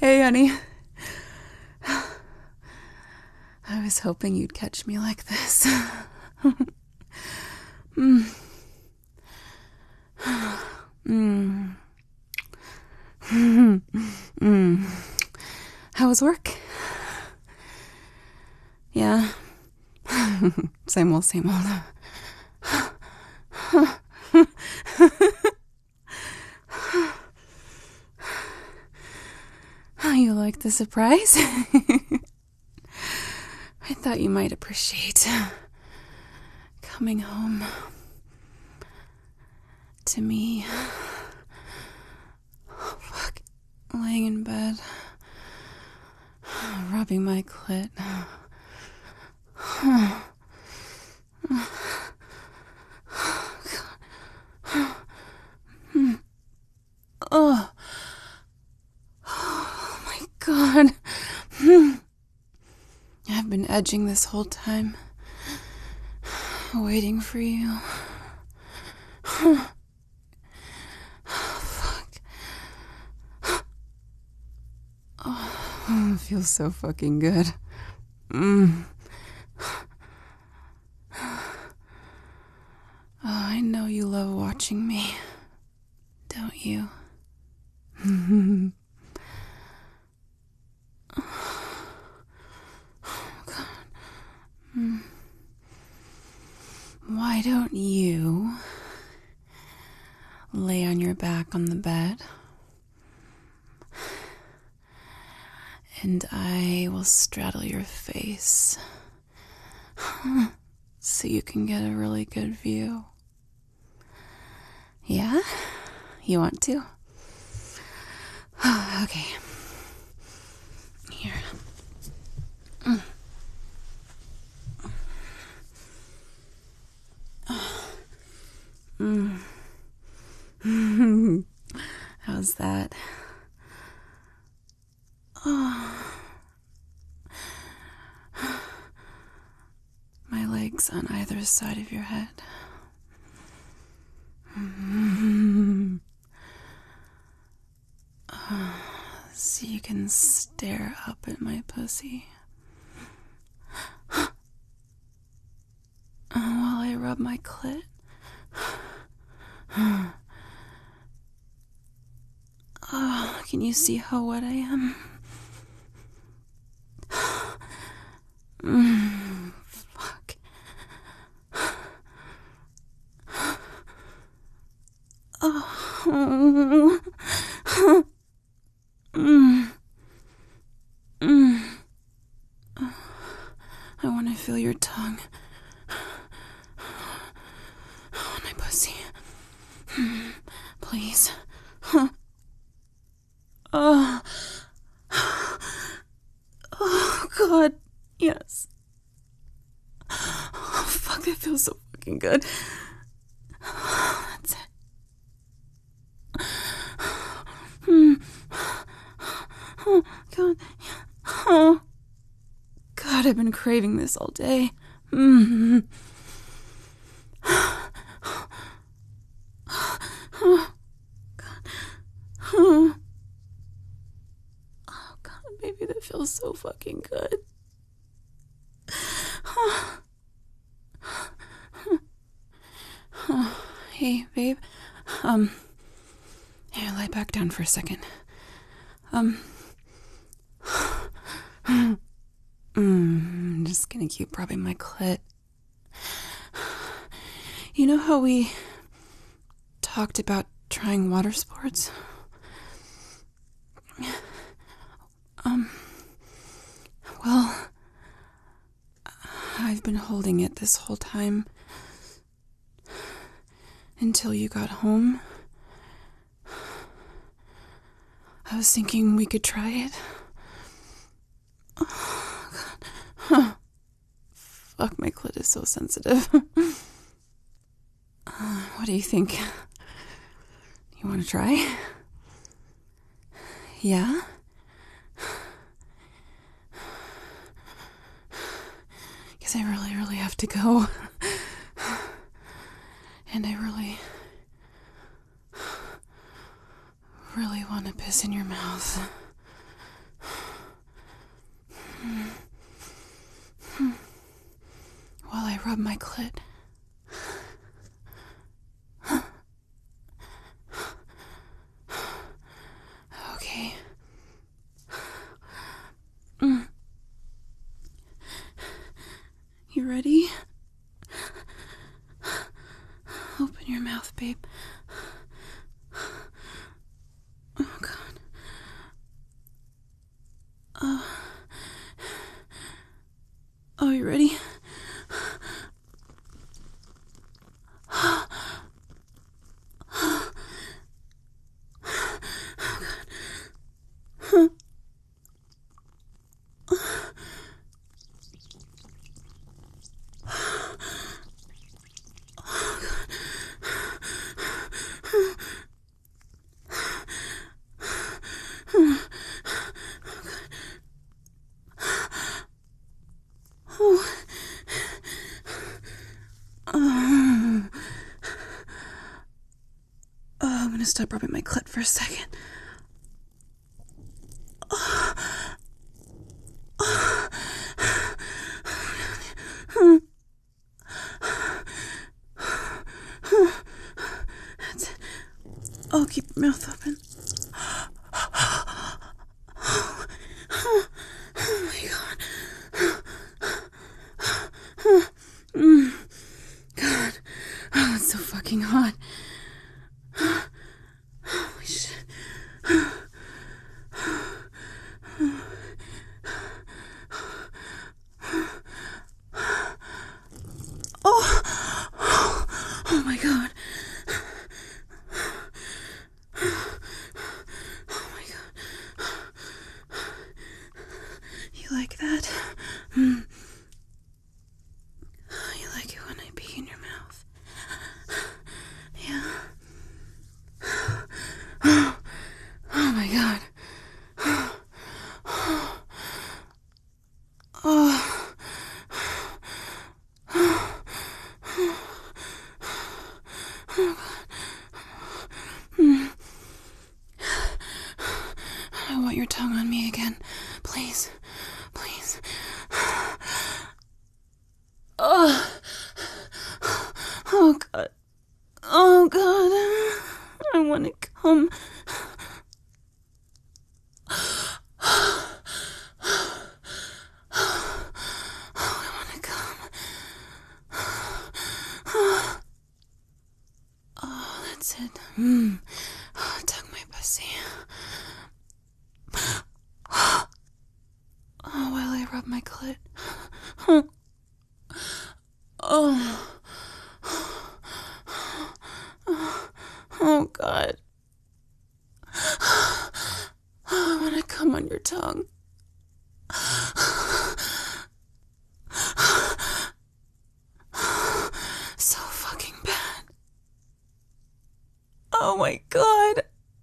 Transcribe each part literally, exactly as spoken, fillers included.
Hey, honey. I was hoping you'd catch me like this. mm. Mm. mm. How was work? Yeah. Same old, same old. You like the surprise? I thought you might appreciate coming home to me. Oh, fuck. Laying in bed, rubbing my clit. Oh. Oh my God. I've been edging this whole time, waiting for you. Oh, fuck. Oh, it feels so fucking good. Mm. Oh, I know you love watching me, don't you? Why don't you lay on your back on the bed, and I will straddle your face so you can get a really good view. Yeah? You want to? Okay. Here. Mm. Mm. How's that? Oh. My legs on either side of your head. Mm. Oh, so you can stare up at my pussy. While I rub my clit. Oh, can you see how wet I am? Mm, fuck. Oh. Mm. Mm. I want to feel your tongue on my pussy. Please. Oh. Oh, God. Yes. Oh, fuck, that feels so fucking good. That's it. Mm. Oh, God. Oh. God, I've been craving this all day. Mm. Oh, God. Oh. Oh, God, baby, that feels so fucking good. Oh. Oh. Hey, babe. Um, here, lie back down for a second. Um, mm, I'm just gonna keep rubbing my clit. You know how we talked about trying water sports? Um, well, I've been holding it this whole time until you got home. I was thinking we could try it. Oh, God. Huh. Fuck, my clit is so sensitive. uh, what do you think? You want to try? Yeah? Because I really, really have to go. And I really, really want to piss in your mouth. rub my clit. Okay. Mm. You ready? Open your mouth, babe. Oh, God. Uh, oh, you ready? Oh, I'm gonna stop rubbing my clit for a second. That's it. Oh, keep your mouth open. Oh my God. Mm. God. Oh, it's so fucking hot. Holy shit. Oh. Oh my God. Oh my God. You like that? Mm. You like it when I pee in your mouth? Yeah. Oh my God. Oh. I want your tongue on me again. Please. Please. Oh. Oh, God. Oh, God. I want to come. Oh, I want to come. Oh, that's it. Mm. Oh, tuck my pussy. Oh, while I rub my clit. Oh. Oh, God. Oh, I want to come on your tongue. So fucking bad. Oh my God.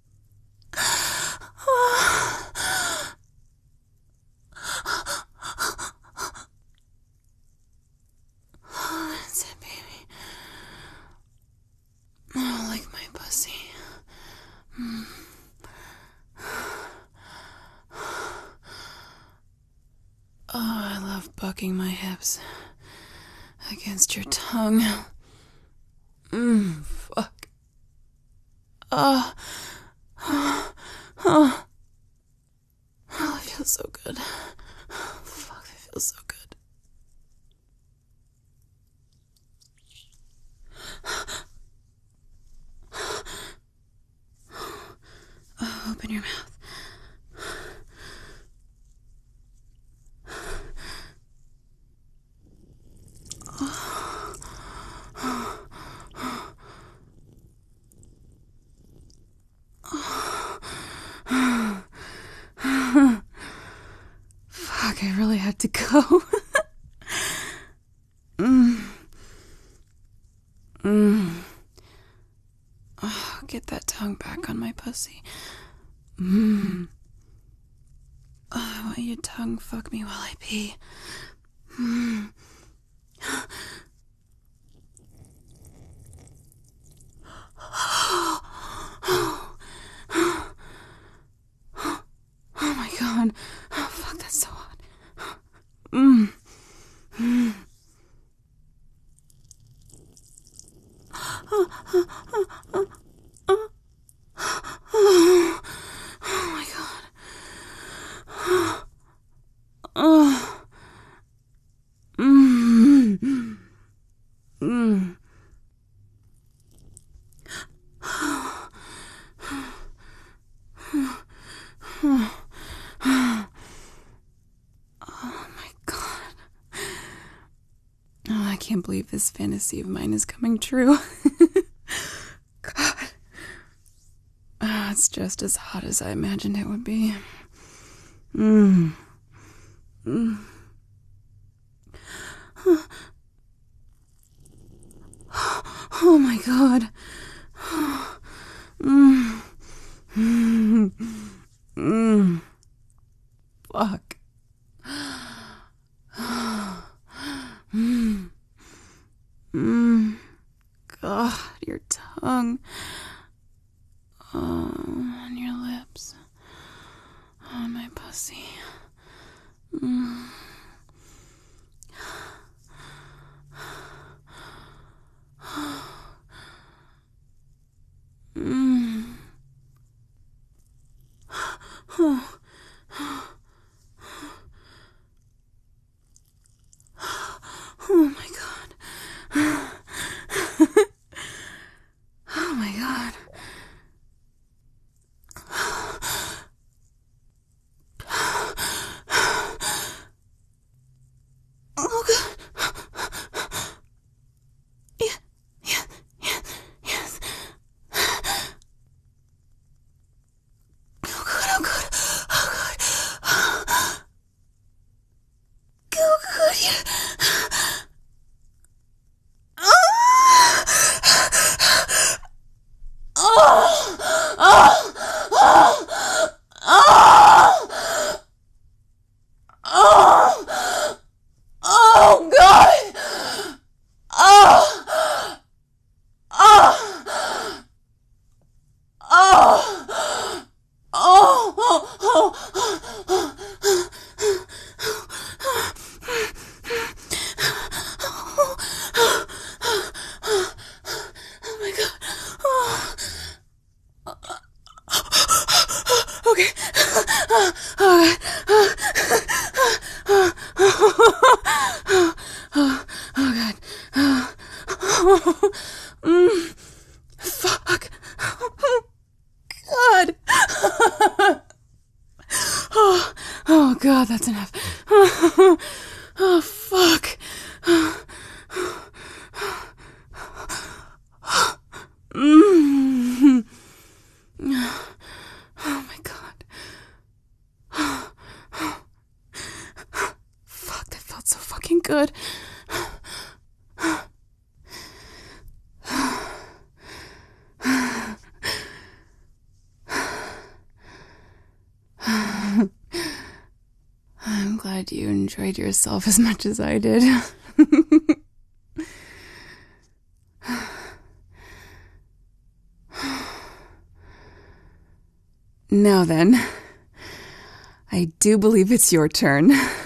Oh, that's it, baby. Oh, like my pussy. Mm. Oh, I love bucking my hips against your tongue. Mmm, fuck. Oh, oh, oh. Oh, it feels so good. Oh, fuck, it feels so good. Oh, open your mouth. Fuck, I really had to go. mm. Mm. Oh, get that tongue back on my pussy. Mm. Oh, I want your tongue fuck me while I pee. Mm. Oh my God. Oh, fuck, that's so hot. Mm. Mm. Oh my god. Oh. Mm. Mm. Oh my god. Oh, I can't believe this fantasy of mine is coming true. God. Oh, it's just as hot as I imagined it would be. Mm. Mm. Oh my god. Mm. Mm. Mm. Fuck. Mm. Mm. God, your tongue. Oh, on your lips. On my pussy. Mm. Mm. Oh. Oh my god. Oh my god. Oh god. Yeah, yeah, yeah, yes. Oh god, oh god, oh god. Oh god, yeah. Oh god! Oh! Oh! Oh! Oh! Oh! Oh my god. Oh. Okay. Oh god. Oh, mm, fuck. God. Oh, oh god, that's enough. Oh, fuck. Mm. Oh my god. Fuck, that felt so fucking good. I'm glad you enjoyed yourself as much as I did. Now then, I do believe it's your turn.